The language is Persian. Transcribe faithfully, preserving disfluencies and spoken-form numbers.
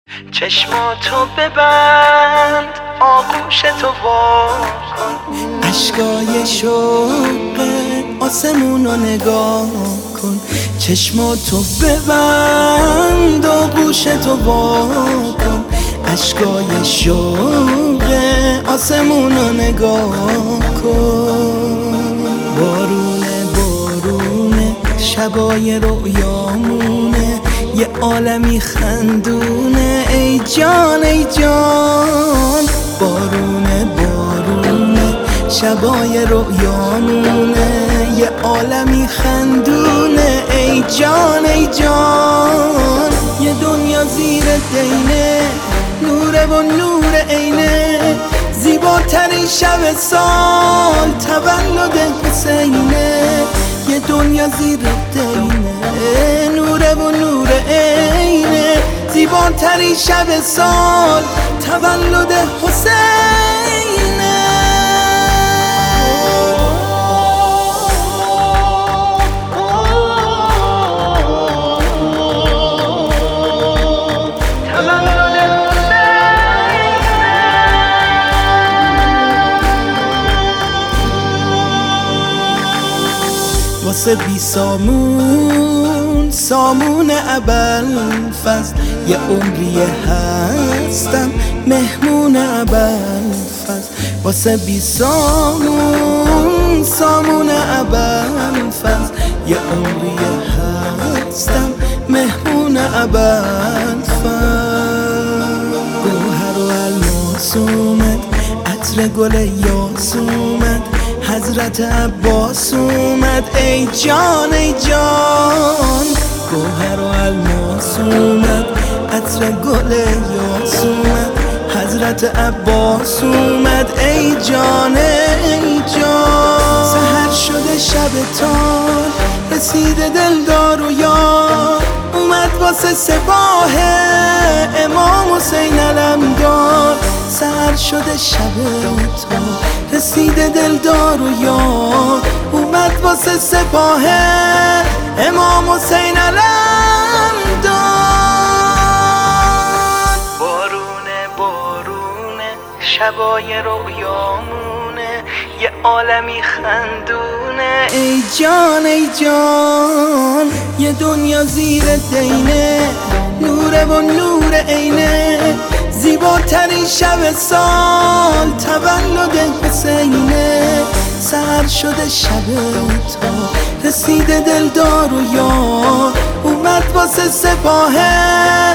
چشماتو ببند، آغوشتو وا کن، اشکای شوق آسمونو نگاه کن. چشماتو ببند، آغوشتو وا کن، اشکای شوق آسمونو نگاه کن. بارونه بارونه شبای رویامونه، یه عالمی خندونه ای جان ای جان. بارونه بارونه شبای رویامونه، یه عالمی خندونه ای جان ای جان. یه دنیا زیر دینه، نوره و نور عینه، زیباترین شب سال تولد حسینه. یه دنیا زیر دینه، نوره و نور عینه، زیباترین شب سال تولد حسینه. واسه بی سامون سامون ابوالفضل، یه عمری هستم مهمون ابوالفضل. واسه بی سامون سامون ابوالفضل، یه عمری هستم مهمون ابوالفضل. گوهر و الماس اومد، عطر گل یاس اومد، حضرت عباس اومد ای جان ای جان. گوهر و الماس اومد، عطر گل یاس اومد، حضرت عباس اومد ای جان ای جان. سحر شده شب تار، رسیده دلدار و یار، اومد واسه سپاه امام حسین علمدار. سحر شده شب تار، رسیده دلدار و یار، اومد واسه سپاه امام حسین علمدار. بارونه بارونه شبای رویامونه، یه عالمی خندونه ای جان ای جان. یه دنیا زیر دینه، نوره و نور عینه، زیباترین شب سال تولد حسینه. سحر شده شب تا، رسیده دلدار و یار، اومد واسه سپاه